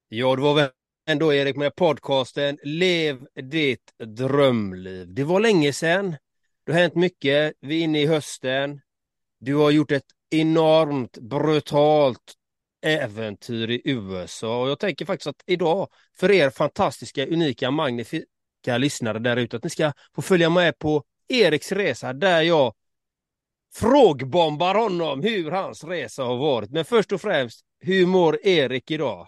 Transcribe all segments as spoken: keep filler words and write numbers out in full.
Ja, det var väl ändå Erik med podcasten Lev ditt drömliv. Det var länge sedan. Det har hänt mycket. Vi är inne i hösten. Du har gjort ett enormt brutalt äventyr i U S A. Och jag tänker faktiskt att idag, för er fantastiska, unika, magnifika lyssnare där ute, att ni ska få följa med på Eriks resa där jag frågbombar honom hur hans resa har varit. Men först och främst, hur mår Erik idag?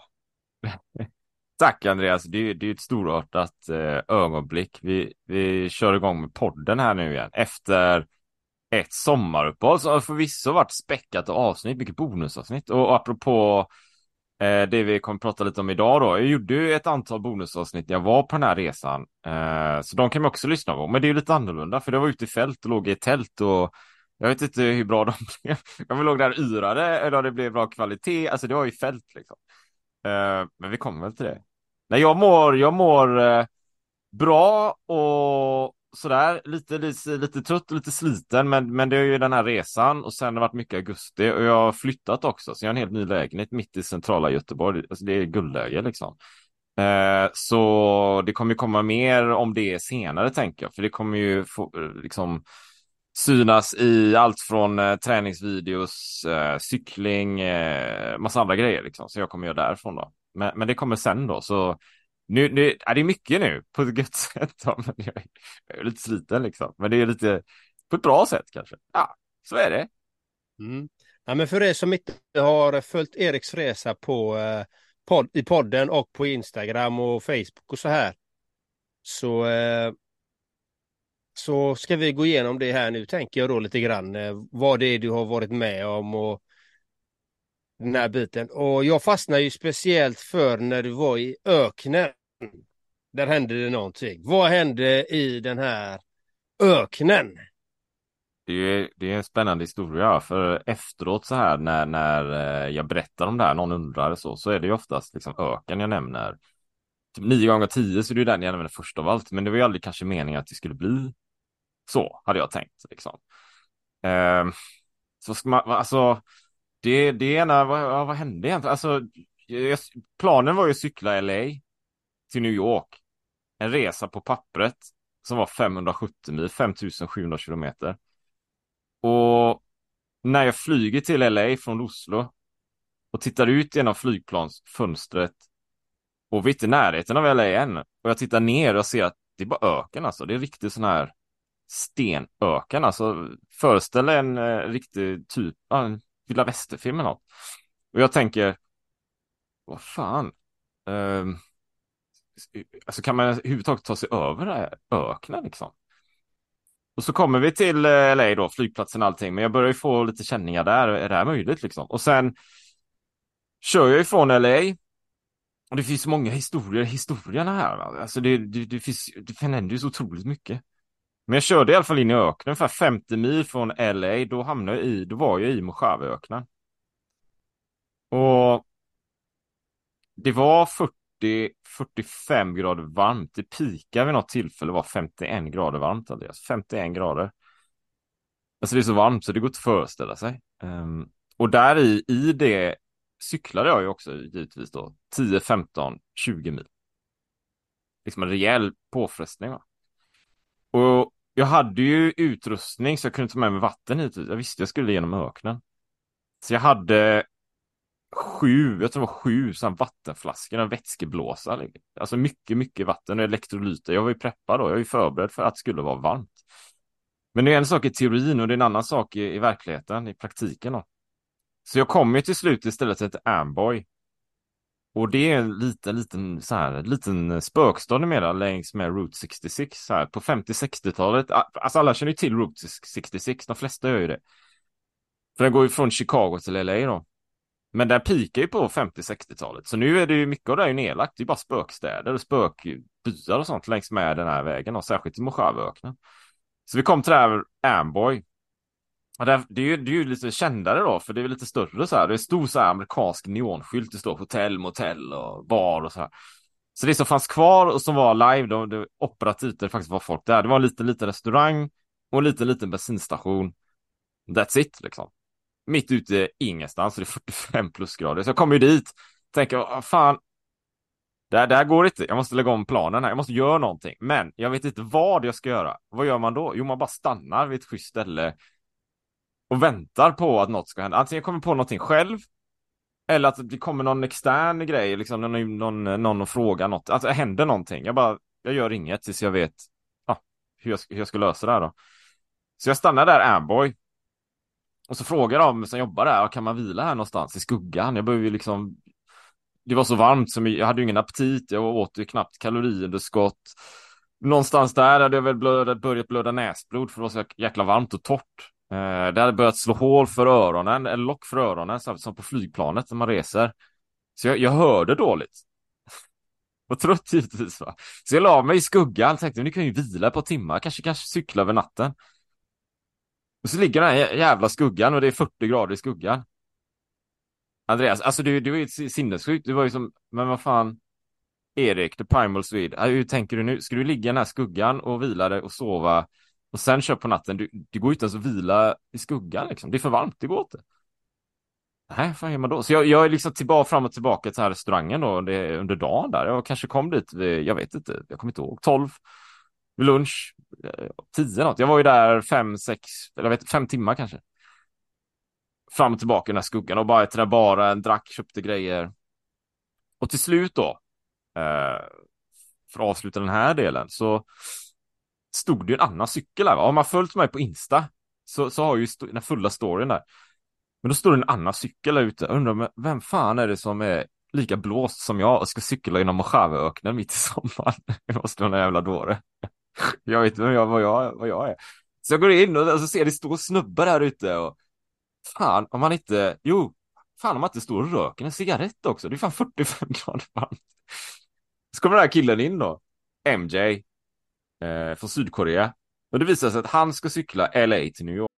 Tack Andreas, det är, det är ett storartat eh, ögonblick. Vi, vi kör igång med podden här nu igen. Efter ett sommaruppehåll så har det förvisso varit späckat och avsnitt, mycket bonusavsnitt. Och, och apropå eh, det vi kommer prata lite om idag då. Jag gjorde ju ett antal bonusavsnitt när jag var på den här resan. Eh, så de kan man också lyssna på. Men det är ju lite annorlunda för det var ute i fält och låg i ett tält och jag vet inte hur bra de blev. De låg där yrade eller det blev bra kvalitet. Alltså det var ju fält liksom. Eh, men vi kommer väl till det. Nej, jag mår, jag mår eh, bra och sådär, lite, lite, lite trött och lite sliten, men, men det är ju den här resan och sen har det varit mycket augusti och jag har flyttat också, så jag har en helt ny lägenhet mitt i centrala Göteborg, alltså det är guldläge liksom. Eh, så det kommer ju komma mer om det senare tänker jag, för det kommer ju få, eh, liksom synas i allt från eh, träningsvideos, eh, cykling, eh, massa andra grejer liksom, så jag kommer göra därifrån då. Men, men det kommer sen då, så nu, nu är det mycket nu på ett gött sätt då, men jag är, jag är lite sliten liksom, men det är lite på ett bra sätt kanske. Ja, så är det. Mm. Ja, men för er som inte har följt Eriks resa på, eh, podd, i podden och på Instagram och Facebook och så här, så, eh, så ska vi gå igenom det här nu, tänker jag då lite grann, eh, vad det är du har varit med om och den här biten. Och jag fastnar ju speciellt för när du var i öknen. Där hände det någonting. Vad hände i den här öknen? Det är, det är en spännande historia, för efteråt så här när, när eh, jag berättar om det här, någon undrar så, så är det ju oftast liksom öken jag nämner. Typ nio gånger tio så är det ju den jag nämner först av allt, men det var ju aldrig kanske meningen att det skulle bli så, hade jag tänkt liksom. Eh, så ska man, alltså det, det ena, vad, ja, vad hände egentligen? Alltså, jag, planen var ju att cykla L A till New York. En resa på pappret som var femhundrasjuttio mil, femtusensjuhundra kilometer. Och när jag flyger till L A från Oslo och tittar ut genom flygplansfönstret och vi är inte i närheten av L A än. Och jag tittar ner och ser att det är bara öken alltså. Det är riktigt sån här stenöken. Alltså föreställ dig en eh, riktig typ, ja, en Vilda Västerfilm eller något. Och jag tänker, vad fan? Ehm, alltså kan man överhuvudtaget ta sig över den här öknen liksom? Och så kommer vi till eh, L A då, flygplatsen och allting. Men jag börjar ju få lite känningar där. Är det här möjligt liksom? Och sen kör jag ifrån L A. Och det finns så många historier, historierna här. Va? Alltså det, det, det finns, det händer ju så otroligt mycket. Men jag körde i alla fall in i öknen, ungefär femtio mil från L A. Då hamnade jag i, då var jag i Mojaveöknen. Och det var fyrtio till fyrtiofem grader varmt. Det pikade vid något tillfälle var femtioen grader varmt. Alltså femtioen grader. Alltså det är så varmt så det går inte att föreställa sig. Um, och där i, i det cyklade jag ju också givetvis då tio, femton, tjugo mil. Liksom en rejäl påfrestning va. Och jag hade ju utrustning så jag kunde ta med mig vatten hit. Jag visste jag skulle genom öknen. Så jag hade sju, jag tror det var sju sådana vattenflaskor, en vätskeblåsa. Alltså mycket, mycket vatten och elektrolyter. Jag var ju preppad då, jag var ju förberedd för att det skulle vara varmt. Men det är en sak i teorin och det är en annan sak i, i verkligheten, i praktiken då. Så jag kom ju till slut istället till ett Amboy. Och det är en liten, liten, så här, liten spökstad numera längs med Route sextiosex så här, på femtio-sextiotalet. Alltså alla känner ju till Route sextiosex, de flesta gör ju det. För den går ju från Chicago till L A då. Men den pikar ju på femtio-sextiotalet. Så nu är det ju mycket av det är ju nedlagt. Det är bara spökstäder och spökbyar och sånt längs med den här vägen. Och särskilt i Mojaveöknen. Så vi kom till det här Amboy. Och det, det, är ju, det är ju lite kändare då. För det är lite större så här. Det är stor så här amerikansk neonskylt. Det står hotell, motell och bar och så här. Så det som fanns kvar och som var live då. Det operativt där det faktiskt var folk där. Det var en liten, liten restaurang. Och en liten, liten bensinstation. That's it liksom. Mitt ute ingenstans, så det är fyrtiofem plusgrader. Så jag kommer ju dit, tänker, vad fan, Det där går inte. Jag måste lägga om planen här. Jag måste göra någonting. Men jag vet inte vad jag ska göra. Vad gör man då? Jo, man bara stannar vid ett schysst ställe och väntar på att något ska hända. Antingen jag kommer på någonting själv, eller att det kommer någon extern grej, liksom någon, någon, någon och frågar något. Alltså det händer någonting. Jag bara, jag gör inget tills jag vet ja, hur, jag, hur jag ska lösa det här då. Så jag stannar där, Amboy. Och så frågar de som jobbar där, kan man vila här någonstans i skuggan? Jag behöver ju liksom, det var så varmt så jag hade ju ingen aptit. Jag åt ju knappt kaloriunderskott. Någonstans där hade jag väl blöda, börjat blöda näsblod för det var så jäkla varmt och torrt. Eh, det hade börjat slå hål för öronen, eller lock för öronen, som på flygplanet när man reser. Så jag, jag hörde dåligt. Var trött givetvis, va. Så jag la mig i skuggan och tänkte, nu kan jag ju vila på timmar. Kanske, kanske cykla över natten. Och så ligger den här jävla skuggan och det är fyrtio grader i skuggan. Andreas, alltså du, du är ju sinnessjukt. Du var ju som, men vad fan, Erik, the primal Swede. Hur tänker du nu? Ska du ligga i den här skuggan och vila dig och sova och sen köra på natten? Du, det går ju inte ens att vila i skuggan liksom. Det är för varmt, det går inte. Nej, vad gör man då? Så jag, jag är liksom tillbaka, fram och tillbaka till här restaurangen då, det, under dagen där. Jag kanske kom dit vid, jag vet inte, jag kommer inte ihåg, tolv vid lunch, tio något. Jag var ju där fem, sex, eller jag vet fem timmar kanske. Fram och tillbaka i den här skuggan och bara till där baren, drack, köpte grejer. Och till slut då, eh, för att avsluta den här delen, så stod det ju en annan cykel här. Va? Om man följt mig på Insta så, så har ju st- den fulla storyn där. Men då står det en annan cykel där ute. Jag undrar, vem fan är det som är lika blåst som jag och ska cykla genom Mojave-öknen mitt i sommaren? Det måste vara en jävla dåre. Jag vet inte vad jag, vad, jag, vad jag är. Så jag går in och så ser det stora snubbar där ute och fan, om man inte, jo, fan om man inte står och röker en cigarett också. Det är fan fyrtiofem grader varmt. Så kommer den här killen in då, M J, eh, från Sydkorea. Och det visar sig att han ska cykla L A till New York.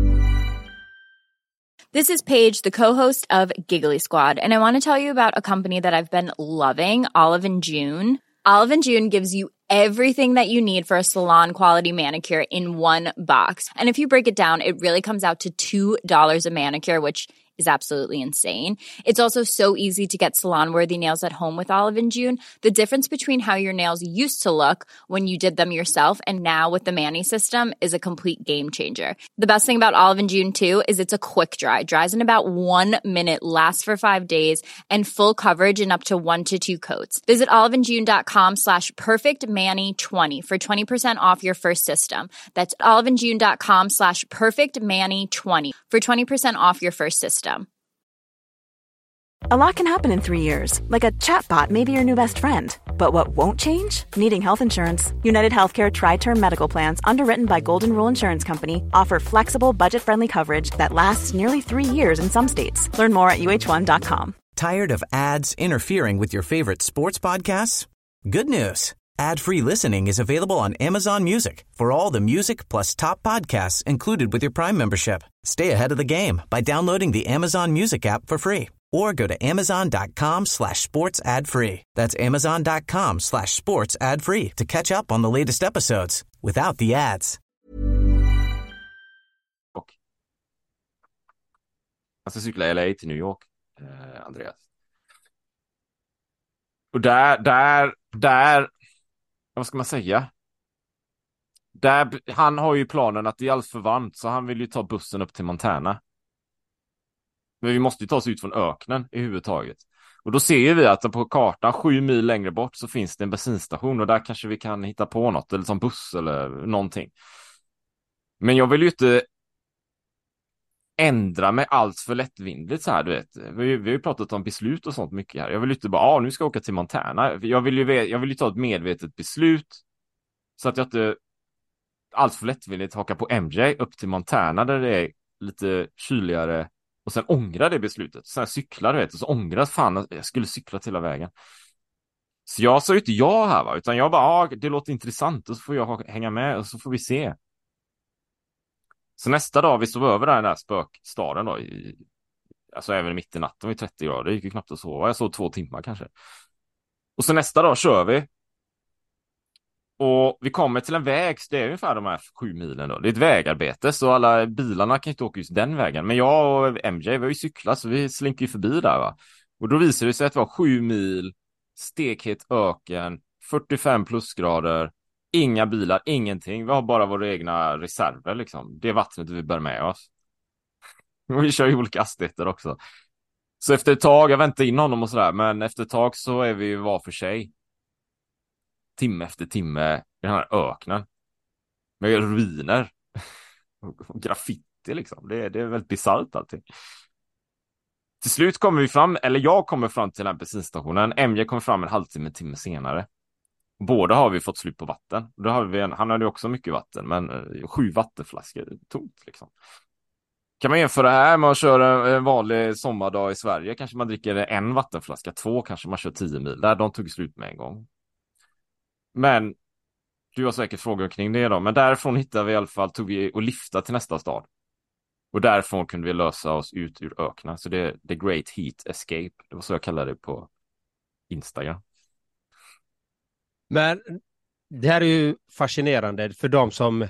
This is Paige, the co-host of Giggly Squad, and I want to tell you about a company that I've been loving, Olive and June. Olive and June gives you everything that you need for a salon quality manicure in one box. And if you break it down, it really comes out to two dollars a manicure, which is absolutely insane. It's also so easy to get salon-worthy nails at home with Olive and June. The difference between how your nails used to look when you did them yourself and now with the Mani system is a complete game changer. The best thing about Olive and June too is it's a quick dry. Dries in about one minute, lasts for five days, and full coverage in up to one to two coats. Visit oliveandjune.com slash perfectmani20 for twenty percent off your first system. That's oliveandjune.com slash perfectmani20 for twenty percent off your first system. A lot can happen in three years, like a chatbot may be your new best friend. But what won't change? Needing health insurance. United Healthcare Tri-Term Medical Plans, underwritten by Golden Rule Insurance Company, offer flexible, budget-friendly coverage that lasts nearly three years in some states. Learn more at U H one dot com. Tired of ads interfering with your favorite sports podcasts? Good news. Ad-free listening is available on Amazon Music for all the music plus top podcasts included with your Prime membership. Stay ahead of the game by downloading the Amazon Music app for free or go to amazon.com slash sports ad free. That's amazon.com slash sports ad free to catch up on the latest episodes without the ads. Alltså cykla L A till New York, eh, Andreas. Och där, där, där, vad ska man säga? Där, han har ju planen att det är alldeles för varmt så han vill ju ta bussen upp till Montana. Men vi måste ju ta oss ut från öknen i huvudtaget. Och då ser vi att på kartan sju mil längre bort så finns det en bensinstation och där kanske vi kan hitta på något eller som buss eller någonting. Men jag vill ju inte ändra mig allt för lättvindigt så här, du vet. Vi, vi har ju pratat om beslut och sånt mycket här. Jag vill ju inte bara, ja ah, nu ska jag åka till Montana. Jag vill ju, jag vill ju ta ett medvetet beslut så att jag inte allt för lättvindigt hakar på M J upp till Montana där det är lite kyligare och sen ångra det beslutet. Sen cyklar, du vet, och så ångrar fan jag skulle cykla till hela vägen. Så jag sa ju inte ja här, va, utan jag bara, ja, ah, det låter intressant och så får jag hänga med och så får vi se. Så nästa dag vi sov över där i den här spökstaden då, i, alltså även mitt i natten var det trettio grader, det gick ju knappt att sova. Jag sov två timmar kanske. Och så nästa dag kör vi. Och vi kommer till en väg, det är ungefär de här sju milen då. Det är ett vägarbete så alla bilarna kan inte åka just den vägen. Men jag och M J, vi har ju cyklat så vi slinker ju förbi där, va. Och då visar det sig att det var sju mil stekhet öken, fyrtiofem plusgrader, inga bilar, ingenting. Vi har bara våra egna reserver liksom. Det är vattnet vi bär med oss. Och vi kör ju olika hastigheter också. Så efter ett tag, jag väntar in honom och sådär, men efter ett tag så är vi ju var för sig. Timme efter timme i den här öknen. Med ruiner. Och graffiti liksom. Det, det är väldigt bisarrt allting. Till slut kommer vi fram, eller jag kommer fram till den här bensinstationen. M J kommer fram en halvtimme, en timme senare. Båda har vi fått slut på vatten. Då har vi en, han hade också mycket vatten, men eh, sju vattenflaskor tomt liksom. Kan man jämföra här med att köra en vanlig sommardag i Sverige? Kanske man dricker en vattenflaska, två kanske man kör tio mil. Där de tog slut med en gång. Men du har säkert frågor kring det då. Men därifrån hittade vi i alla fall, tog vi och lyfta till nästa stad. Och därifrån kunde vi lösa oss ut ur öknen. Så det är The Great Heat Escape. Det var så jag kallade det på Instagram. Men det här är ju fascinerande för de som...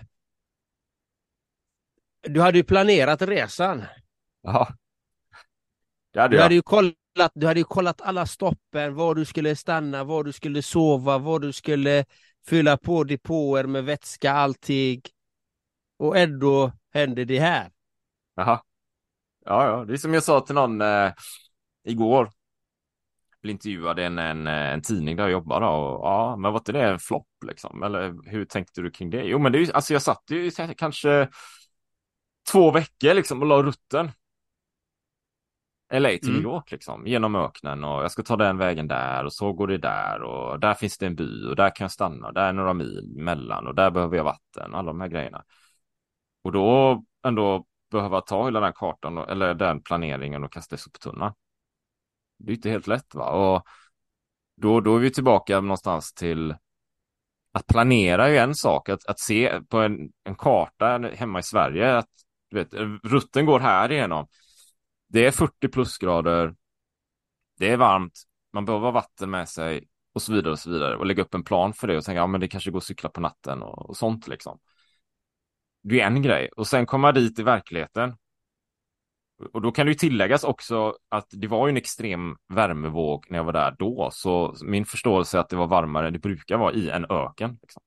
Du hade ju planerat resan. Ja, det hade Du jag. hade ju kollat, du hade ju kollat alla stoppen, var du skulle stanna, var du skulle sova, var du skulle fylla på depåer med vätska, allting. Och ändå hände det här. Jaha. Ja, ja. Det är som jag sa till någon eh, igår. Blev intervjuad i en, en, en tidning där jag jobbar. Och, ja, men var inte det en flopp liksom? Eller hur tänkte du kring det? Jo, men det är ju, alltså jag satt ju kanske två veckor liksom och la rutten. L A till Mm. New York liksom, genom öknen, och jag ska ta den vägen där och så går det där och där finns det en by och där kan jag stanna, där är några mil mellan och där behöver jag vatten, alla de här grejerna. Och då ändå behöva ta hela den kartan och, eller den planeringen och kasta sig på tunnan. Det är inte helt lätt va? Och då, då är vi tillbaka någonstans till att planera är ju en sak, att, att se på en, en karta hemma i Sverige att du vet, rutten går här igenom. Det är fyrtio plusgrader. Det är varmt. Man behöver ha vatten med sig och så vidare och så vidare. Och lägga upp en plan för det och tänka, ja men det kanske går att cykla på natten och, och sånt liksom. Det är en grej. Och sen komma dit i verkligheten. Och då kan det ju tilläggas också att det var ju en extrem värmevåg när jag var där då. Så min förståelse är att det var varmare än det brukar vara i en öken. Liksom.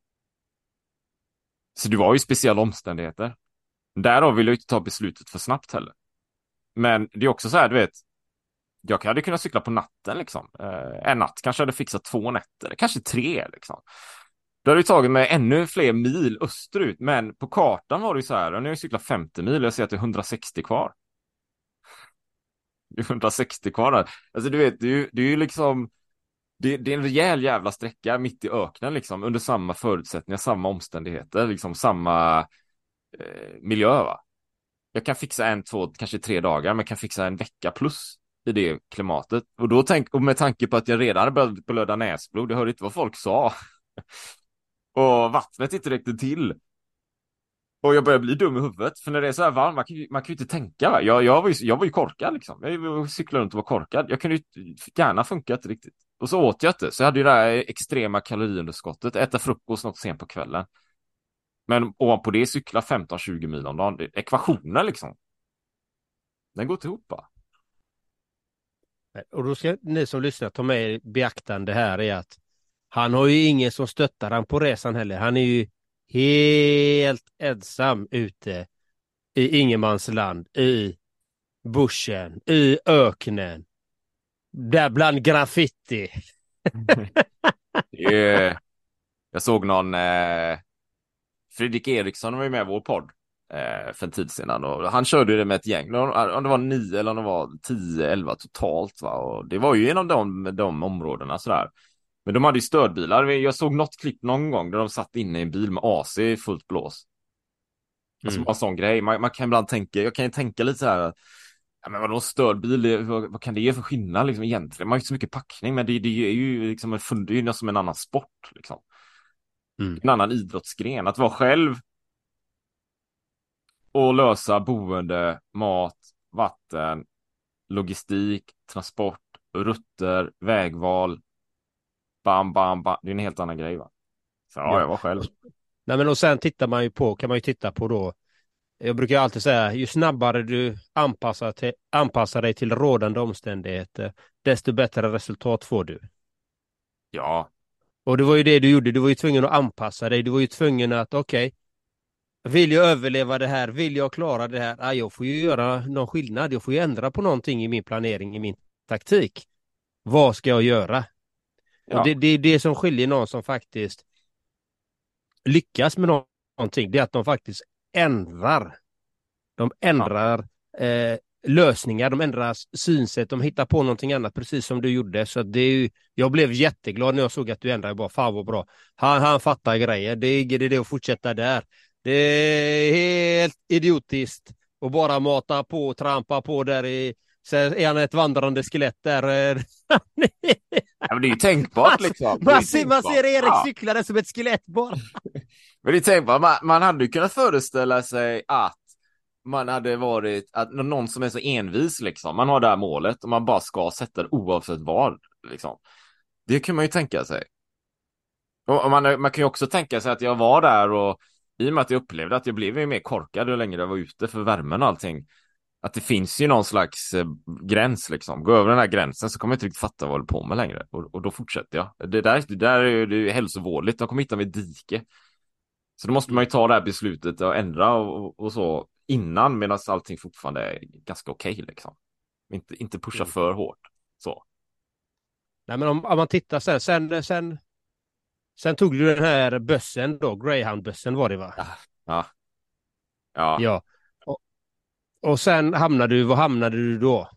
Så det var ju speciella omständigheter. Därav vill jag inte ta beslutet för snabbt heller. Men det är också så här, du vet, jag hade kunnat cykla på natten liksom. Eh, en natt kanske hade fixat två nätter, kanske tre liksom. Då hade det tagit mig ännu fler mil österut, men på kartan var det ju så här, och nu har jag cyklat femtio mil och jag ser att det är hundrasextio kvar. Det är hundrasextio kvar där. Alltså du vet, det är ju, det är ju liksom, det, det är en rejäl jävla sträcka mitt i öknen liksom, under samma förutsättningar, samma omständigheter, liksom samma eh, miljö va. Jag kan fixa en, två, kanske tre dagar, men kan fixa en vecka plus i det klimatet. Och då tänk, och med tanke på att jag redan började blöda näsblod, jag hörde inte vad folk sa. Och vattnet inte räckte till. Och jag började bli dum i huvudet. För när det är så här varmt, man kan ju, man kan ju inte tänka. Va? Jag, jag, var ju, jag var ju korkad liksom. Jag cyklade runt och var korkad. Jag kunde ju gärna funkat riktigt. Och så åt jag inte. Så jag hade ju det här extrema kaloriunderskottet. Äta frukost något sent på kvällen. Men ovanpå det cykla femton tjugo mil om dagen. Det är ekvationer liksom. Den går inte ihop va? Och då ska ni som lyssnar ta med i beaktande här är att han har ju ingen som stöttar han på resan heller. Han är ju helt ensam ute i ingenmansland, i bushen, i öknen. Där bland graffiti. Yeah. Jag såg någon eh, Fredrik Eriksson var ju med i vår podd eh, för en tid sedan och han körde det med ett gäng, om det var nio eller om det var tio, elva totalt va? Och det var ju genom de, de områdena sådär. Men de hade ju stödbilar. Jag såg något klipp någon gång där de satt inne i en bil med A C i fullt blås. Alltså Mm. en sån grej. Man, man kan ibland tänka, jag kan ju tänka lite så här, ja, men vadå stödbil, vad, vad kan det ge för skillnad liksom egentligen? Man har ju inte så mycket packning, men det, det är ju liksom en, det är ju som en annan sport liksom. Mm. En annan idrottsgren. Att vara själv och lösa boende, mat, vatten, logistik, transport, rutter, vägval. Bam, bam, bam. Det är en helt annan grej va? Så ja, Ja. jag var själv. Nej, men och sen tittar man ju på, kan man ju titta på då. Jag brukar alltid säga, ju snabbare du anpassar, till, anpassar dig till rådande omständigheter, desto bättre resultat får du. Ja. Och det var ju det du gjorde, du var ju tvungen att anpassa dig, du var ju tvungen att okej, okay, vill jag överleva det här, vill jag klara det här, ah, jag får ju göra någon skillnad, jag får ju ändra på någonting i min planering, i min taktik. Vad ska jag göra? Ja. Och det, det är det som skiljer någon som faktiskt lyckas med någonting, det är att de faktiskt ändrar. De ändrar ja. eh, lösningar, de ändrar synsätt, de hittar på någonting annat precis som du gjorde. Så det är ju, jag blev jätteglad när jag såg att du ändrade, bara fan vad bra. Han, han fattar grejer, det är det, det att fortsätta där. Det är helt idiotiskt att bara mata på och trampa på där i, så är han ett vandrande skelett där. Ja, men det är ju tänkbart liksom. Man, ser, man ser Erik ja. cykla där som ett skelett bara. Men det är tänkbart, man, man hade ju kunnat föreställa sig att man hade varit, att någon som är så envis liksom, man har det här målet och man bara ska sätta det oavsett vad liksom. Det kan man ju tänka sig. Och man, man kan ju också tänka sig att jag var där och i och med att jag upplevde att jag blev ju mer korkad ju längre jag var ute för värmen och allting, att det finns ju någon slags eh, gräns liksom. Gå över den här gränsen så kommer jag inte riktigt fatta vad jag håller på med längre. Och, och då fortsätter jag. Det där, det där är ju det är hälsovårdligt. De kommer hitta mig i dike. Så då måste man ju ta det här beslutet och ändra och, och så innan, medan allting fortfarande är ganska okej okay, liksom. Inte, inte pusha Mm. för hårt. Så. Nej, men om, om man tittar sen, sen, sen, sen tog du den här bössen då, Greyhound-bössen var det va? Ja. Ja. Ja. Ja. Och, och sen hamnade du, vad hamnade du då?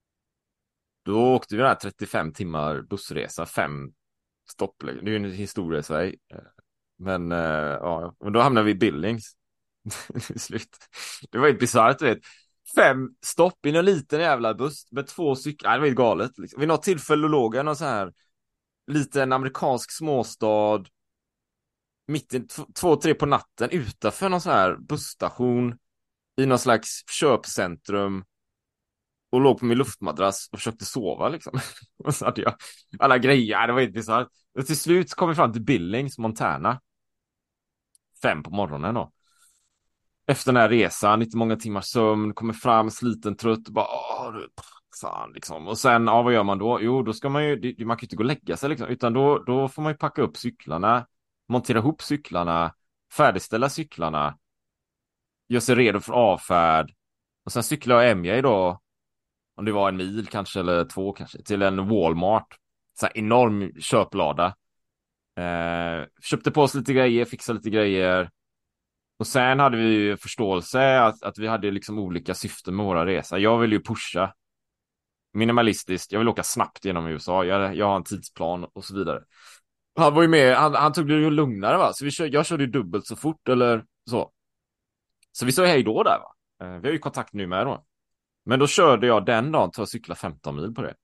Då åkte vi den här trettiofem timmar bussresa, fem stopp. Det är ju en historia i Sverige. Men, uh, ja, men då hamnade vi i Billings. Slut. Det var ju bisarrt, du vet. Fem stopp i en liten jävla buss med två cyklar. Det var ju galet. Liksom. Vid något tillfälle låg jag någon så här liten amerikansk småstad mitt i t- två, tre på natten utanför någon så här busstation i någon slags köpcentrum och låg på min luftmadrass och försökte sova liksom. Och så hade jag alla grejer. Det var inte bisarrt. Och till slut kom vi fram till Billings, Montana. Fem på morgonen då. Efter den här resan, inte många timmars sömn, kommer fram sliten, trött, bara åh, fan, liksom. Och sen, ja, vad gör man då? Jo, då ska man ju, det, man kan ju inte gå och lägga sig liksom, utan då, då får man ju packa upp cyklarna, montera ihop cyklarna, färdigställa cyklarna, göra sig redo för avfärd. Och sen cyklar jag M J då, om det var en mil kanske, eller två kanske, till en Walmart. Så här enorm köplada. Eh, köpte på oss lite grejer, fixade lite grejer. Och sen hade vi ju förståelse att, att vi hade liksom olika syften med våra resor. Jag vill ju pusha minimalistiskt. Jag vill åka snabbt genom U S A. Jag, jag har en tidsplan och så vidare. Han var ju med, han, han tog det ju lugnare va. Så vi kör, jag körde ju dubbelt så fort eller så. Så vi sa hej då där va. Eh, vi har ju kontakt nu med då. Men då körde jag den dagen till att cykla femton mil på det.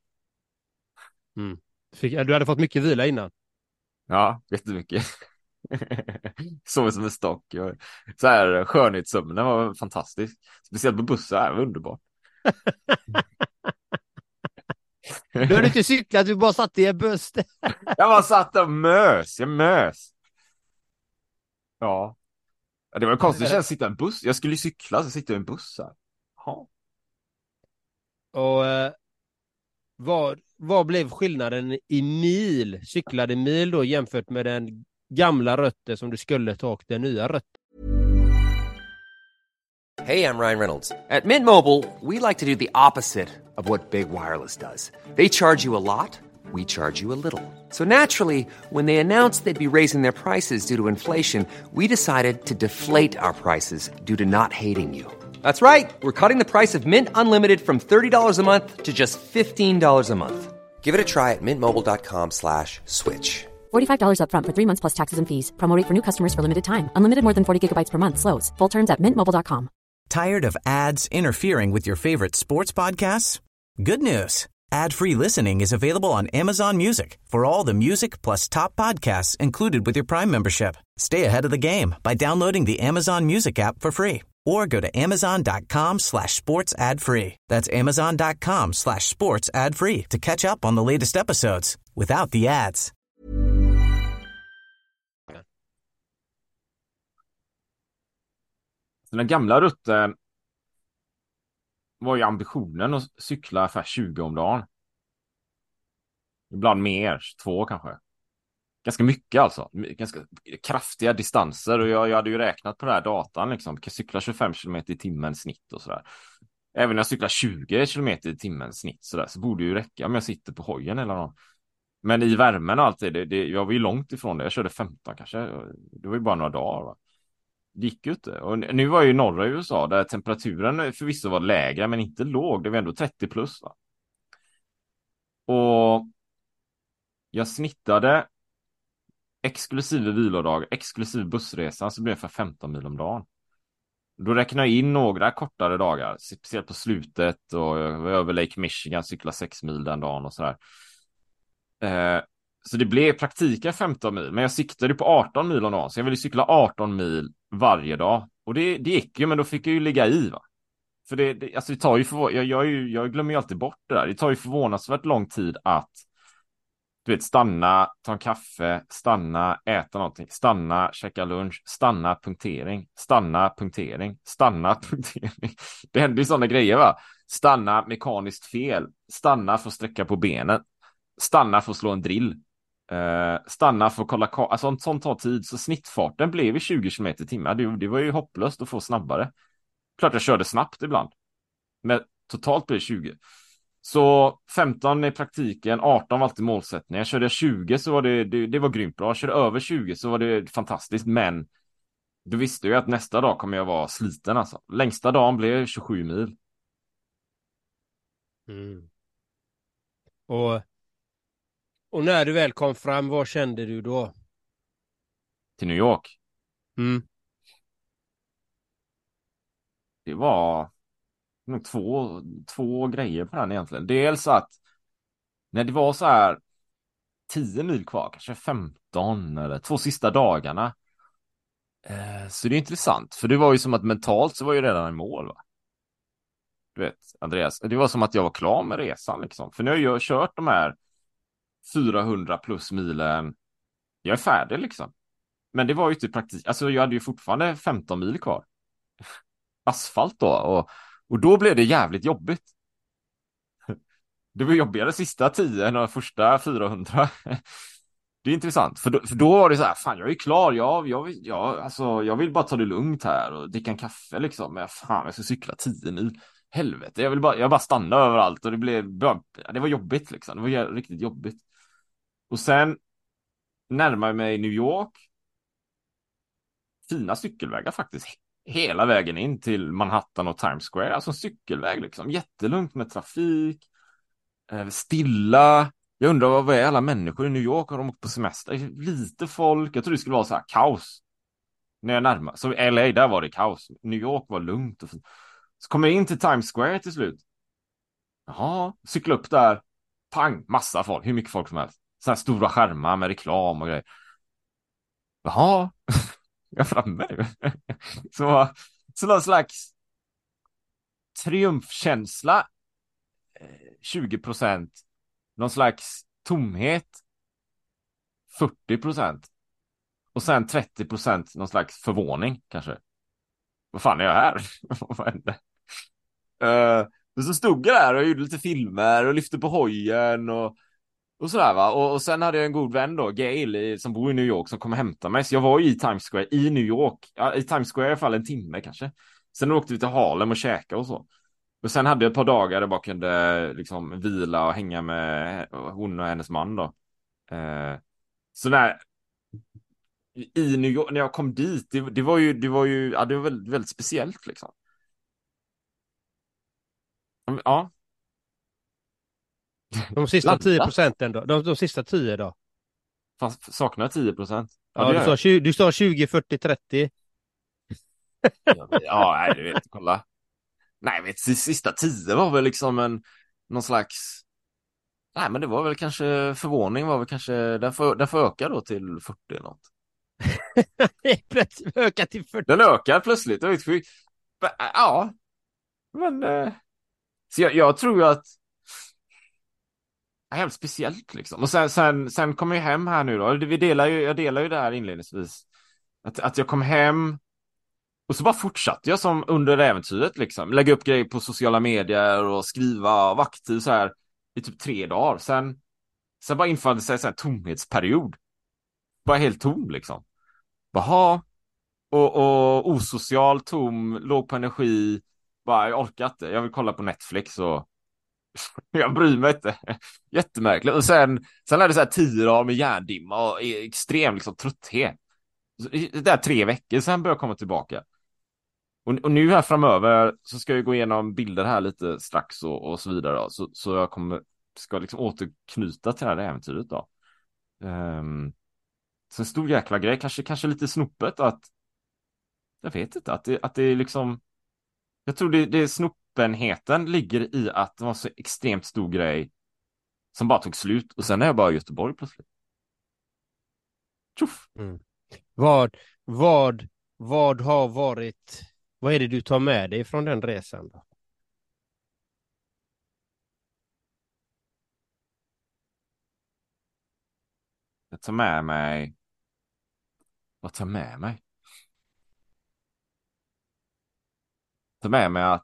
Mm. Fick, du hade fått mycket vila innan. Ja, jättemycket. Sov som en stock. Så här, skönhetssömnen var fantastisk. Speciellt på bussen, det var underbart. Du hade inte cyklat, du bara satt i en buss. Jag bara satt och mös, jag mös. Ja. Det var konstigt att sitta i en buss. Jag skulle cykla, så sitter jag i en buss här. Ja. Och eh, vad, vad blev skillnaden i mil, cyklade mil då jämfört med den gamla rutten som du skulle ta och den nya rutten? Hey, I'm Ryan Reynolds. At Mint Mobile, we like to do the opposite of what Big Wireless does. They charge you a lot, we charge you a little. So naturally, when they announced they'd be raising their prices due to inflation, we decided to deflate our prices due to not hating you. That's right. We're cutting the price of Mint Unlimited from thirty dollars a month to just fifteen dollars a month. Give it a try at mintmobile.com slash switch. forty-five dollars up front for three months plus taxes and fees. Promo rate for new customers for limited time. Unlimited more than forty gigabytes per month slows. Full terms at mint mobile dot com. Tired of ads interfering with your favorite sports podcasts? Good news. Ad-free listening is available on Amazon Music for all the music plus top podcasts included with your Prime membership. Stay ahead of the game by downloading the Amazon Music app for free or go to amazon.com slash sports ad free. That's amazon.com slash sports ad free to catch up on the latest episodes without the ads. Den gamla rutten var ju ambitionen att cykla för tjugo om dagen. Ibland mer, två kanske. Ganska mycket alltså. Ganska kraftiga distanser. Och jag, jag hade ju räknat på den här datan liksom. Jag kan cykla tjugofem kilometer i timmen snitt och sådär. Även när jag cyklar tjugo kilometer i timmen snitt sådär, så borde det ju räcka om jag sitter på hojen eller något. Men i värmen och allt det, det, jag var ju långt ifrån det. Jag körde femton kanske. Det var ju bara några dagar, va? Det gick ju inte. Och nu var jag ju i norra U S A där temperaturen förvisso var lägre men inte låg. Det var ändå trettio plus, va? Och jag snittade exklusive vilodag, exklusive bussresan, så blev det för femton mil om dagen. Då räknar jag in några kortare dagar, speciellt på slutet, och jag var över Lake Michigan, cykla sex mil den dagen och sådär. Eh, så det blev i praktiken femton mil, men jag siktade på arton mil om dagen, så jag ville cykla arton mil varje dag. Och det, det gick ju, men då fick jag ju ligga i, va? För det, det, alltså det tar ju för, jag, jag, jag glömmer ju alltid bort det där. Det tar ju förvånansvärt lång tid att du vet, stanna, ta en kaffe, stanna, äta någonting, stanna, käka lunch, stanna, punktering, stanna, punktering, stanna, punktering. Det händer ju sådana grejer, va? Stanna, mekaniskt fel, stanna för att sträcka på benen, stanna för att slå en drill, uh, stanna för att kolla, ka- alltså sånt, sånt tar tid, så snittfarten blev i tjugo kilometer i timmen. Det, det var ju hopplöst att få snabbare. Klart jag körde snabbt ibland, men totalt blev det tjugo. Så femton i praktiken, arton var alltid målsättningen. Körde jag tjugo så var det, det, det var grymt bra. Körde över tjugo så var det fantastiskt. Men du visste ju att nästa dag kommer jag vara sliten alltså. Längsta dagen blev tjugosju mil. Mm. Och, och när du väl kom fram, vad kände du då? Till New York. Mm. Det var nog två, två grejer på den egentligen. Dels att när det var så här tio mil kvar, kanske femton eller två sista dagarna. Eh, så det är intressant. För det var ju som att mentalt så var jag redan i mål, va? Du vet, Andreas. Det var som att jag var klar med resan liksom. För nu har jag kört de här fyrahundra plus milen. Jag är färdig liksom. Men det var ju inte praktik. Alltså jag hade ju fortfarande femton mil kvar. Asfalt då. Och, och då blev det jävligt jobbigt. Det var jobbigare sista tio än de första fyrahundra. Det är intressant. För då, för då var det så här, fan jag är klar. Jag, jag, jag, alltså, jag vill bara ta det lugnt här och dricka en kaffe liksom. Men fan, jag ska cykla tio mil. Helvete, jag vill bara, jag bara stanna överallt. Och det blev bara, det var jobbigt liksom. Det var riktigt jobbigt. Och sen närmar jag mig New York. Fina cykelvägar faktiskt. Hela vägen in till Manhattan och Times Square. Alltså en cykelväg liksom. Jättelugnt med trafik. Stilla. Jag undrar vad är alla människor i New York, har de åkt på semester? Lite folk. Jag tror det skulle vara så här kaos. När jag närmar. Så i L A där var det kaos. New York var lugnt och fint. Så kommer jag in till Times Square till slut. Jaha, cykla upp där. Pang, massa folk. Hur mycket folk som helst. Så här stora skärmar med reklam och grejer. Jaha. Jag är framme nu. Så, så någon slags triumfkänsla. tjugo procent. Någon slags tomhet. fyrtio procent. Och sen trettio procent någon slags förvåning kanske. Vad fan är jag här? Vad hände? Uh, och så stod jag där och gjorde lite filmer och lyfte på hojen och, och sådär, va. Och, och sen hade jag en god vän då, Gail, som bor i New York, som kom och hämtade mig. Så jag var ju i Times Square i New York. Ja, i Times Square i alla fall en timme kanske. Sen åkte vi till Harlem och käka och så. Och sen hade jag ett par dagar där jag bara kunde liksom vila och hänga med hon och hennes man då. Uh, så när i New York, när jag kom dit, det, det var ju, det var ju, ja, det var väldigt, väldigt speciellt liksom. Ja. De sista tio procenten då? De, de sista tio då? Fast saknar tio procent. Ja, ja du, sa tjugo, du sa tjugo, fyrtio, trettio. Ja, nej, du vet, kolla. Nej, vet, sista tio var väl liksom en någon slags. Nej, men det var väl kanske förvåning var väl kanske den får, den får öka då till fyrtio eller något. Plötsligt öka till fyrtio. Den ökar plötsligt. Jag vet, för, ja. Men eh, så jag, jag tror ju att det är helt speciellt liksom. Och sen, sen, sen kom jag hem här nu då. Vi delar ju, jag delar ju det här inledningsvis. Att, att jag kom hem och så bara fortsatte jag som under äventyret liksom. Lägga upp grejer på sociala medier och skriva och aktiv så här i typ tre dagar. Sen, sen bara införde sig en tomhetsperiod. bara helt tom liksom. Bara, och, och osocial, tom, låg på energi. Bara, jag orkar inte. Jag vill kolla på Netflix och jag bryr mig inte. Jättemärkligt. Och sen, sen är det så här tio dagar med hjärndimma och extrem liksom trötthet. Det där tre veckor, sen börjar jag komma tillbaka. Och, och nu här framöver så ska jag gå igenom bilder här lite strax och, och så vidare då. Så, så jag kommer, ska liksom återknyta till det här äventyret då. Um, så en stor jäkla grej, kanske, kanske lite snopet att jag vet inte, att det, att det är liksom jag tror det, det snoppenheten ligger i att det var så extremt stor grej som bara tog slut och sen är jag bara i Göteborg plötsligt. Tjoff! Mm. Vad, vad, vad har varit, vad är det du tar med dig från den resan då? Jag tar med mig vad tar jag med mig? Jag tar med mig att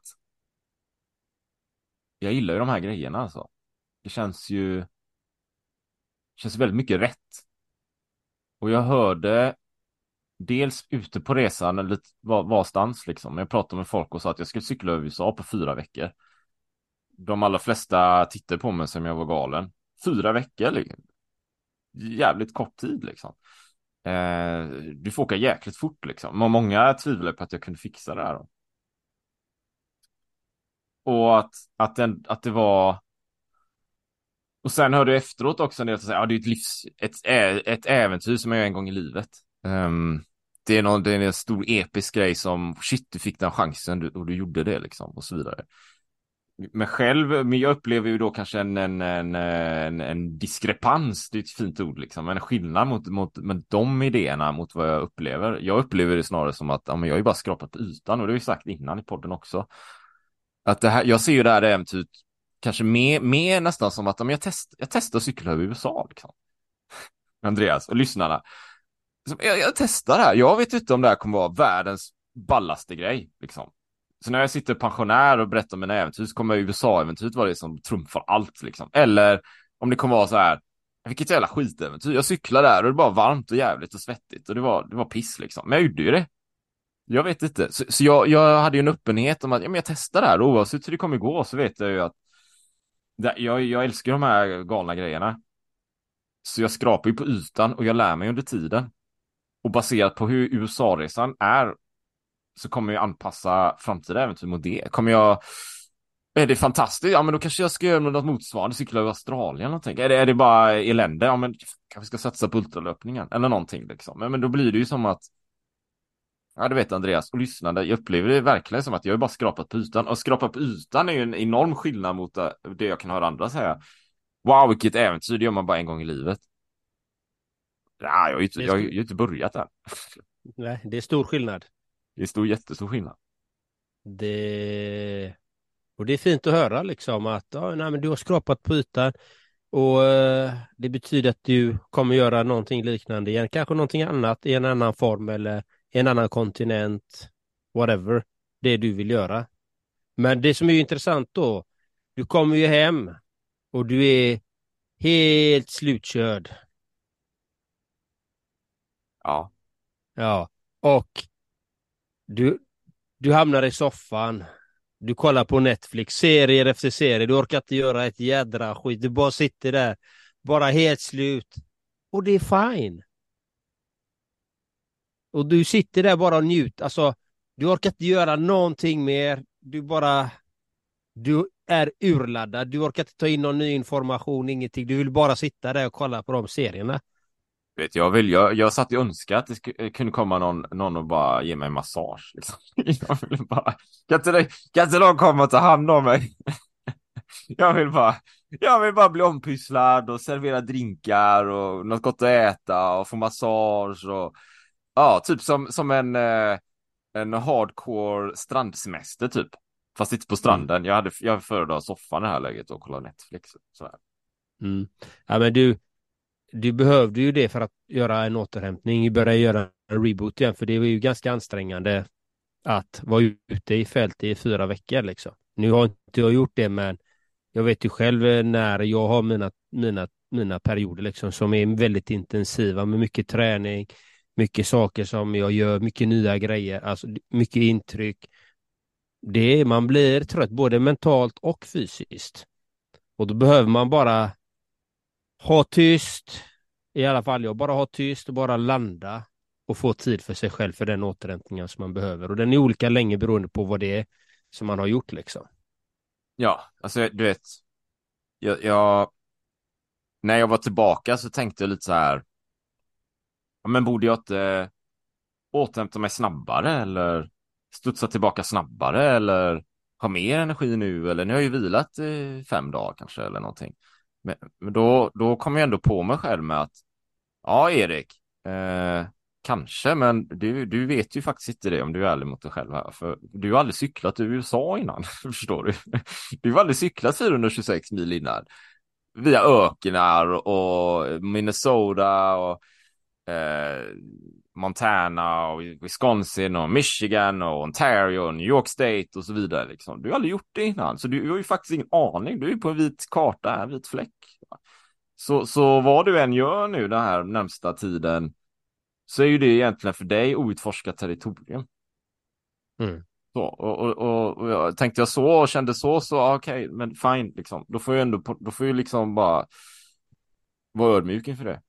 jag gillar ju de här grejerna alltså. Det känns ju känns väldigt mycket rätt. Och jag hörde dels ute på resan lite var, varstans liksom. Jag pratade med folk och sa att jag skulle cykla över U S A på fyra veckor. De allra flesta tittade på mig som jag var galen. Fyra veckor liksom. Jävligt kort tid liksom. Eh, du får åka jäkligt fort liksom. Men många tvivlar på att jag kunde fixa det här då. Och att, att, den, att det var och sen hörde jag efteråt också en del att säga, ja, det är ett livs ett, ä, ett äventyr som jag gör en gång i livet. Um, det är någon det är en stor episk grej som shit, du fick den chansen du, och du gjorde det liksom och så vidare. Men själv, men jag upplever ju då kanske en, en, en, en, en diskrepans, det är ett fint ord liksom, en skillnad mot, mot med de idéerna mot vad jag upplever. Jag upplever det snarare som att ja, men jag är bara skrapat på ytan och det har vi sagt innan i podden också. Att det här, jag ser ju det här äventyret kanske mer, mer nästan som att om jag, test, jag testar att cykla över U S A liksom. Andreas och lyssnarna. Jag, jag testar det här. Jag vet inte om det här kommer vara världens ballaste grej liksom. Så när jag sitter pensionär och berättar om mina äventyr så kommer U S A-äventyret vara det som trumfar allt liksom. Eller om det kommer vara så här, vilket jävla skitäventyr. Jag cyklar där och det är bara varmt och jävligt och svettigt och det var, det var piss liksom. Men jag gjorde ju det. Jag vet inte. Så, så jag, jag hade ju en öppenhet om att ja, men jag testar det här. Oavsett hur det kommer gå så vet jag ju att det, jag, jag älskar de här galna grejerna. Så jag skrapar ju på ytan och jag lär mig under tiden. Och baserat på hur U S A-resan är så kommer jag anpassa framtida äventyr mot det. Kommer jag... Är det fantastiskt? Ja, men då kanske jag ska göra något motsvarande. Cykla över Australien någonting. Är det, är det bara elände? Ja, men kanske ska satsa på ultralöpningen. Eller någonting liksom. Men, men då blir det ju som att ja, du vet Andreas, och lyssnande, jag upplever det verkligen som att jag har bara skrapat på ytan. Och skrapat på ytan är ju en enorm skillnad mot det jag kan höra andra säga. Wow, vilket äventyr, det gör man bara en gång i livet. Ja, jag har ju inte, jag har ju inte börjat än. Nej, det är stor skillnad. Det är stor, jättestor skillnad. Det... Och det är fint att höra liksom att ja, nej, men du har skrapat på ytan och uh, det betyder att du kommer göra någonting liknande igen. Kanske någonting annat i en annan form eller en annan kontinent, whatever, det du vill göra. Men det som är intressant då, du kommer ju hem och du är helt slutkörd. Ja. Ja, och du, du hamnar i soffan, du kollar på Netflix, serier efter serier, du orkar inte göra ett jädra skit, du bara sitter där, bara helt slut. Och det är fine. Och du sitter där bara och njut. Alltså, du orkar inte göra någonting mer. Du bara... Du är urladdad. Du orkar inte ta in någon ny information, ingenting. Du vill bara sitta där och kolla på de serierna. Vet, jag, vill, jag, jag satt och önskade att det skulle, kunde komma någon, någon och bara ge mig en massage. Liksom. Jag vill bara... Kan inte, kan inte någon komma och ta hand om mig? Jag vill bara... Jag vill bara bli ompysslad och servera drinkar och något gott att äta och få massage och... Ja, typ som, som en, eh, en hardcore strandsemester typ. Fast inte på stranden. Mm. Jag hade jag föredrar soffan i det här läget och kolla Netflix. Sådär. Mm. Ja, men du, du behövde ju det för att göra en återhämtning. Börja göra en reboot igen. För det var ju ganska ansträngande att vara ute i fält i fyra veckor liksom. Nu har inte jag gjort det, men jag vet ju själv när jag har mina, mina, mina perioder liksom, som är väldigt intensiva med mycket träning, mycket saker som jag gör, mycket nya grejer, alltså mycket intryck. Det är, man blir trött både mentalt och fysiskt. Och då behöver man bara ha tyst, i alla fall jag bara ha tyst och bara landa och få tid för sig själv för den återhämtningen som man behöver. Och den är olika länge beroende på vad det är som man har gjort liksom. Ja, alltså du vet, jag, jag när jag var tillbaka så tänkte jag lite så här, ja, men borde jag inte återhämta mig snabbare eller studsa tillbaka snabbare eller ha mer energi nu, eller nu har jag ju vilat i fem dagar kanske eller någonting. Men, men då, då kom jag ändå på mig själv med att ja, Erik, eh, kanske, men du, du vet ju faktiskt inte det om du är ärlig mot dig själv här, för du har aldrig cyklat i U S A innan, förstår du? Du har aldrig cyklat fyrahundratjugosex mil innan via ökenar och Minnesota och eh, Montana och Wisconsin och Michigan och Ontario och New York State och så vidare liksom. Du har aldrig gjort det innan, så du har ju faktiskt ingen aning. Du är på en vit karta, en vit fläck. Så, så vad du än gör nu den här närmsta tiden, så är ju det egentligen för dig outforskat territorium. Mm. Så, och, och, och, och jag tänkte jag så och kände så, så okej, okay, men fine liksom. Då får jag ändå, då får jag liksom bara vara ödmjuk inför det.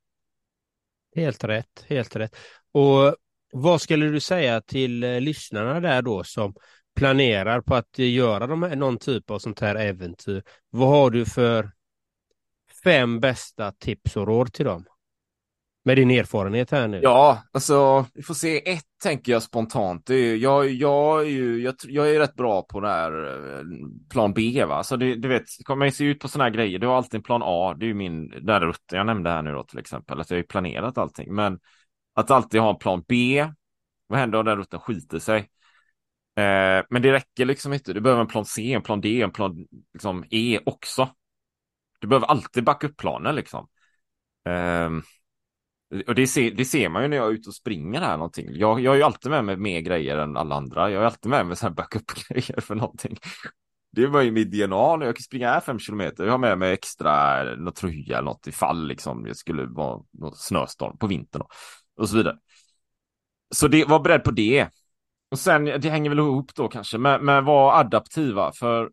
Helt rätt, helt rätt. Och vad skulle du säga till eh, lyssnarna där då som planerar på att eh, göra de här, någon typ av sånt här äventyr? Vad har du för fem bästa tips och råd till dem? Med din erfarenhet här nu. Ja, alltså vi får se. Ett tänker jag spontant. Det är, jag, jag, är ju, jag, jag är rätt bra på det här eh, plan B, va? Så det, du vet, kommer jag se ut på såna här grejer, du har alltid en plan A. Det är ju min, där rutten jag nämnde här nu då till exempel. Att jag har ju planerat allting. Men att alltid ha en plan B. Vad händer om den rutten skiter sig? Eh, men det räcker liksom inte. Du behöver en plan C, en plan D, en plan liksom, E också. Du behöver alltid backa upp planen liksom. Eh, Och det ser, det ser man ju när jag är ute och springer här någonting. Jag, jag är ju alltid med mig mer grejer än alla andra. Jag är alltid med mig så här backup-grejer för någonting. Det var ju mitt D N A när jag kan springa här fem kilometer. Jag har med mig extra något tröja eller något ifall liksom. Det skulle vara något snöstorm på vintern och, och så vidare. Så det, var beredd på det. Och sen, det hänger väl ihop då kanske, men, men var adaptiva, för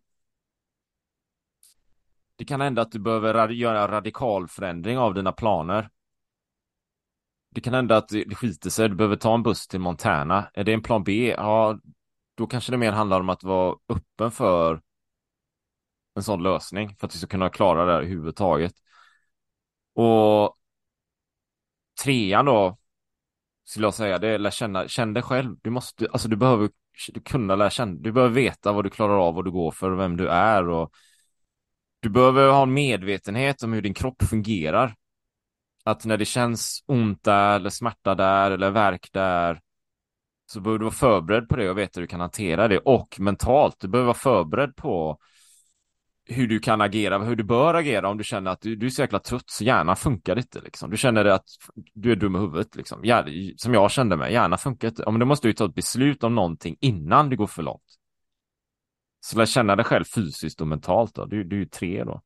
det kan hända att du behöver rad- göra radikal förändring av dina planer. Det kan hända att det skiter sig, du behöver ta en buss till Montana. Är det en plan B? Ja, då kanske det mer handlar om att vara öppen för en sån lösning, för att du ska kunna klara det här i huvudtaget. Och trean då, skulle jag säga, det är att känna, känn dig själv. Du måste, alltså du behöver kunna lära känna, du behöver veta vad du klarar av, vad du går för och vem du är, och du behöver ha en medvetenhet om hur din kropp fungerar. Att när det känns ont där, eller smärta där, eller värk där, så behöver du vara förberedd på det och veta hur du kan hantera det. Och mentalt, du behöver vara förberedd på hur du kan agera, hur du bör agera om du känner att du, du är så jäkla trött, så gärna funkar det inte liksom. Du känner att du är dum i huvudet liksom. Ja, som jag kände mig, gärna funkar det. Om du måste ju ta ett beslut om någonting innan det går för långt. Så lär känna dig själv fysiskt och mentalt då. Du, du är ju tre då.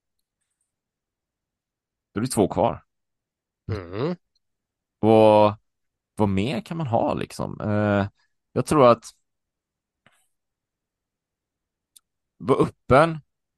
Då är det två kvar. Mm. Och vad mer kan man ha liksom? Eh, jag tror att vara öppen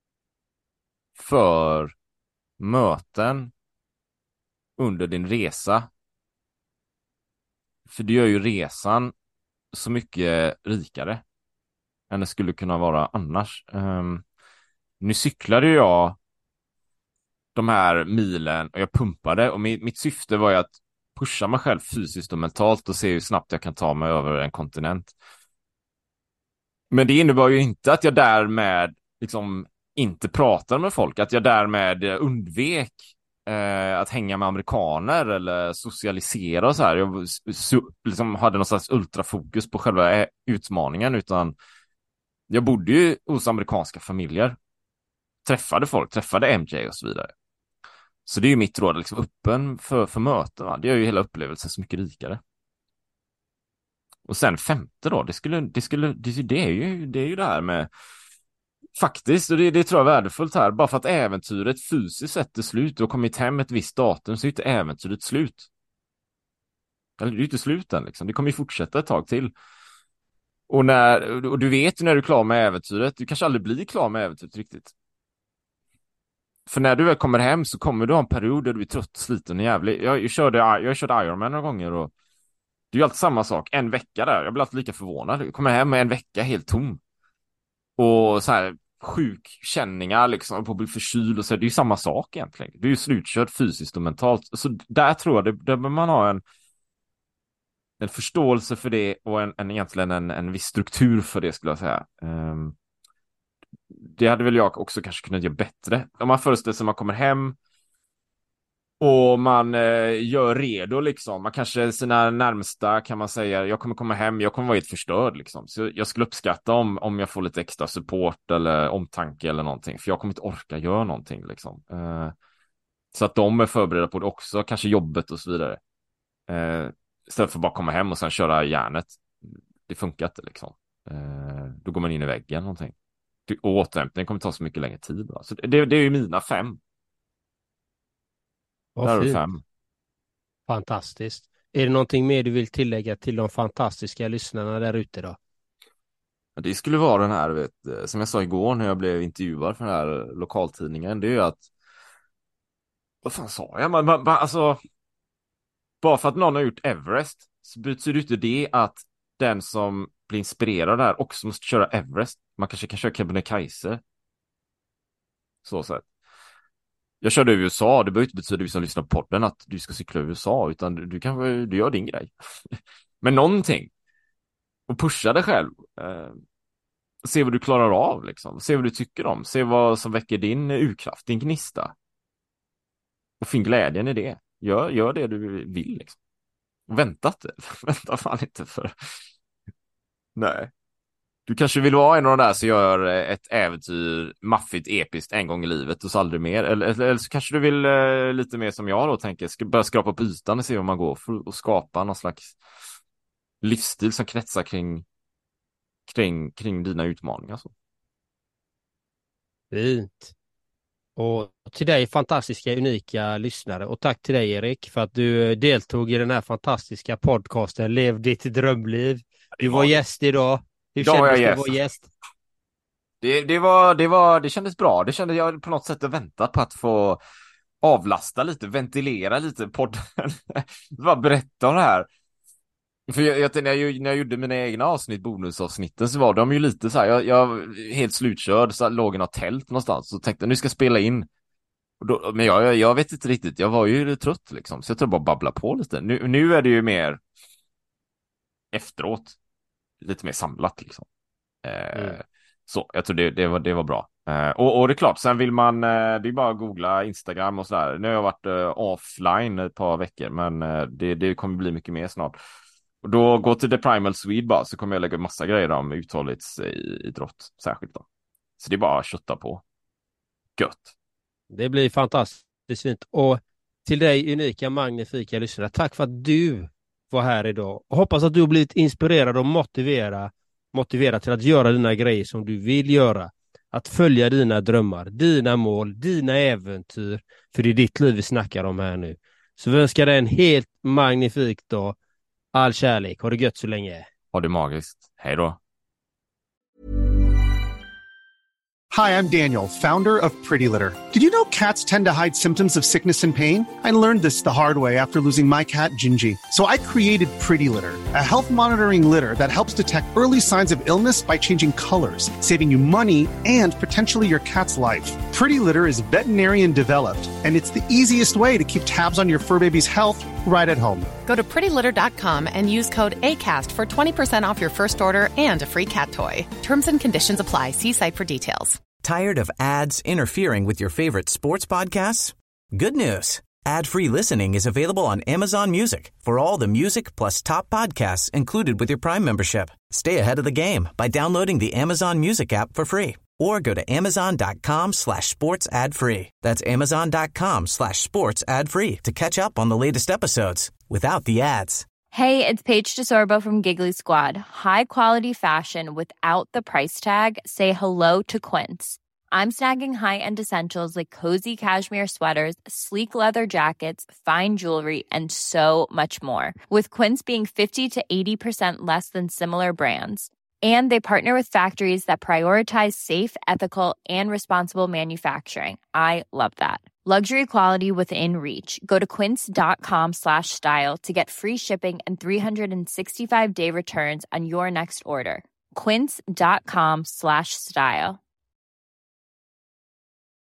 för möten under din resa. För det gör ju resan så mycket rikare än det skulle kunna vara annars. Um, nu cyklade jag de här milen och jag pumpade, och mitt, mitt syfte var ju att pusha mig själv fysiskt och mentalt och se hur snabbt jag kan ta mig över en kontinent. Men det innebär ju inte att jag därmed liksom inte pratar med folk, att jag därmed undvek eh, att hänga med amerikaner eller socialisera och så här. Jag så, liksom hade någon slags ultrafokus på själva utmaningen, utan jag bodde ju hos amerikanska familjer, träffade folk, träffade M J och så vidare. Så det är ju mitt råd, liksom öppen för, för möten, va? Det gör ju hela upplevelsen så mycket rikare. Och sen femte då, det skulle, det skulle, det, det är ju, det är ju det här med Faktiskt, och det, det tror jag är värdefullt här. Bara för att äventyret fysiskt sett är slut och kommit hem ett visst datum så är inte äventyret slut. Eller det är ju inte slut än liksom. Det kommer ju fortsätta ett tag till. Och, när, och du vet ju när du är klar med äventyret. Du kanske aldrig blir klar med äventyret riktigt. För när du väl kommer hem så kommer du ha en period där du är trött, sliten och jävlig. Jag, jag körde jag körde Ironman några gånger och det är ju alltid samma sak. En vecka där. Jag blir alltid lika förvånad. Jag kommer hem med en vecka helt tom. Och så här sjukkänningar liksom på att bli förkyld och så. Det är ju samma sak egentligen. Det är ju slutkört fysiskt och mentalt. Så där tror jag det, där man har en en förståelse för det och en, en egentligen en, en viss struktur för det skulle jag säga. Um, det hade väl jag också kanske kunnat göra bättre. Om man föreställer sig att man kommer hem och man eh, gör redo liksom. Man kanske sina närmsta kan man säga, jag kommer komma hem, jag kommer vara helt förstörd liksom. Så jag skulle uppskatta om, om jag får lite extra support eller omtanke eller någonting. För jag kommer inte orka göra någonting liksom. Uh, så att de är förberedda på det också, kanske jobbet och så vidare. Uh, istället för att bara komma hem och sen köra järnet. Det funkar inte liksom. Uh, då går man in i väggen någonting. Och återhämtningen kommer ta så mycket längre tid. Va? Så det, det är ju mina fem. Vad fint. Fem. Fantastiskt. Är det någonting mer du vill tillägga till de fantastiska lyssnarna där ute då? Det skulle vara den här, vet, som jag sa igår när jag blev intervjuad för den här lokaltidningen. Det är ju att, vad fan sa jag? Man, man, man, alltså, bara för att någon har gjort Everest så betyder inte det att den som blir inspirerad där också måste köra Everest. Man kanske kan köra Kebnekaise. Så sett. Jag körde i U S A, det behöver inte betyda du som lyssnar på podden att du ska cykla i U S A, utan du, du kan du gör din grej. Men någonting. Och pusha dig själv. Eh, se vad du klarar av liksom. Se vad du tycker om. Se vad som väcker din urkraft, din gnista. Och finn glädjen i det. Gör, gör det du vill liksom. Vänta inte. Vänta fan inte för. Nej. Du kanske vill vara en av de där som gör ett äventyr maffigt, episkt en gång i livet och så aldrig mer. Eller, eller, eller så kanske du vill eh, lite mer som jag då tänker. Ska börja skrapa på ytan och se vad man går för och skapa någon slags livsstil som kretsar kring kring, kring dina utmaningar. Så. Fint. Och till dig fantastiska, unika lyssnare. Och tack till dig Erik för att du deltog i den här fantastiska podcasten Lev ditt drömliv. Du var gäst idag. Hur idag kändes det att vara gäst? Det, det, var, det, var, det kändes bra. Det kände jag på något sätt väntat på att få avlasta lite, ventilera lite podden. Bara berätta om det här. För jag, jag, när, jag, när jag gjorde mina egna avsnitt, bonusavsnitten, så var de ju lite så här, jag, jag helt slutkörd, så låg i något tält någonstans och tänkte nu ska jag spela in. Och då, men jag, jag vet inte riktigt, jag var ju trött liksom, så jag tror bara babbla på lite. Nu, nu är det ju mer efteråt, lite mer samlat liksom. Eh, mm. Så, jag tror det, det, var, det var bra. Eh, och, och det är klart, sen vill man, eh, det är bara att googla Instagram och sådär. Nu har jag varit eh, offline ett par veckor, men eh, det, det kommer bli mycket mer snart. Och då gå till The Primal Swede bara, så kommer jag lägga massa grejer om uthållighetsidrott särskilt då. Så det är bara att kötta på. Gött. Det blir fantastiskt fint. Och till dig unika, magnifika lyssnare, tack för att du var här idag. Och hoppas att du har blivit inspirerad och motivera, motivera till att göra dina grejer som du vill göra. Att följa dina drömmar, dina mål, dina äventyr. För det är ditt liv vi snackar om här nu. Så vi önskar dig en helt magnifik dag. All kärlek. Ha det gött så länge. Ha det magiskt. Hej då. Hi, I'm Daniel, founder of Pretty Litter. Did you know cats tend to hide symptoms of sickness and pain? I learned this the hard way after losing my cat, Gingy. So I created Pretty Litter, a health monitoring litter that helps detect early signs of illness by changing colors, saving you money and potentially your cat's life. Pretty Litter is veterinarian developed, and it's the easiest way to keep tabs on your fur baby's health right at home. Go to pretty litter dot com and use code ACAST for twenty percent off your first order and a free cat toy. Terms and conditions apply. See site for details. Tired of ads interfering with your favorite sports podcasts? Good news. Ad-free listening is available on Amazon Music for all the music plus top podcasts included with your Prime membership. Stay ahead of the game by downloading the Amazon Music app for free or go to amazon.com slash sports ad free. That's amazon.com slash sports ad free to catch up on the latest episodes without the ads. Hey, it's Paige DeSorbo from Giggly Squad. High quality fashion without the price tag. Say hello to Quince. I'm snagging high-end essentials like cozy cashmere sweaters, sleek leather jackets, fine jewelry, and so much more. With Quince being fifty to eighty percent less than similar brands. And they partner with factories that prioritize safe, ethical, and responsible manufacturing. I love that. Luxury quality within reach. Go to quince.com slash style to get free shipping and three sixty-five day returns on your next order. Quince.com slash style.